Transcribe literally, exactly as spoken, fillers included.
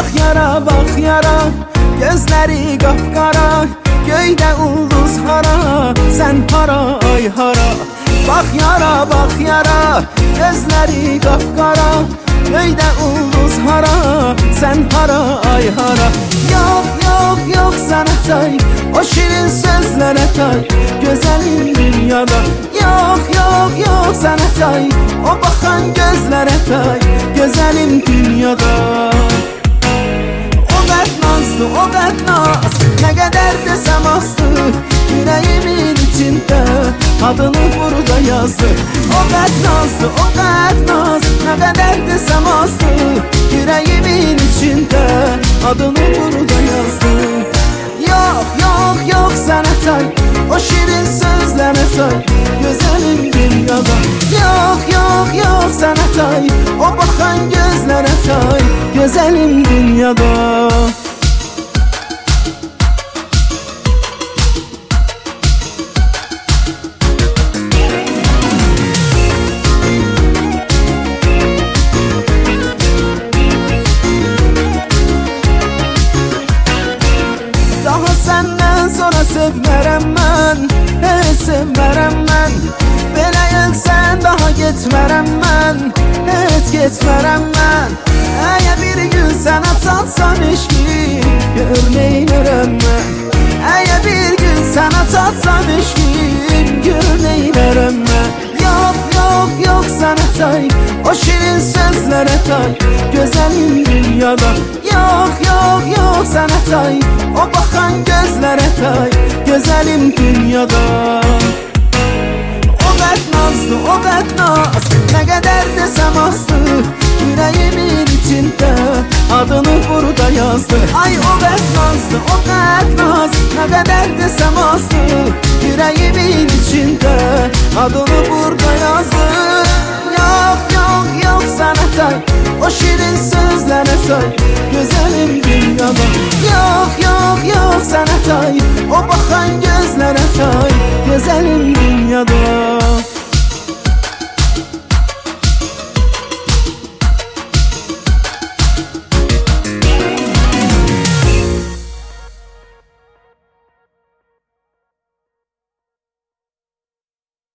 Bak yara bak yara, gözleri kapkara, göyde ulduz hara, sen hara ay hara. Bak yara bak yara, gözleri kapkara, göyde ulduz hara, sen hara ay hara. Yok yok yok sana tay, o şirin sözlere tay, güzelim dünyada. Yok yok yok sana tay, o bakan gözlere tay, güzelim dünyada. O dert nazlı, o dert naz, ne kadar desem azdı, yüreğimin içinde adını burada yazdı. O dert nazlı, o dert naz, ne kadar desem azdı, yüreğimin içinde adını burada yazdı. Yok yok yok sana tay, o şirin sözlere tay, güzelim dünyada. Yok yok yok sana tay, o bakan gözlere tay, güzelim dünyada. Daha senden sonra sevmərəm mən, heç sevmərəm mən. Belə gəlsən daha getmərəm mən, heç getmərəm mən. Əgər bir gün sənə çatsam eşqim, gör neynərəm mən. Əgər bir gün sənə çatsam eşqim, gör neynərəm mən. Yok yok yok sana tay, o şirin sözlere tay, güzelim dünyada. Yok yok yok sana tay, o bakan gözlere tay, güzelim dünyada. O dert nazlı, o dert naz, ne kadar desem azdı, yüreğimin içinde adını burada yazdı. Ay o dert nazlı, o dert naz, ne kadar desem azdı, yüreğimin içinde adını burada yazdı. Yok yok yok sana tay, o şirin sözlere tay, güzelim dünyada.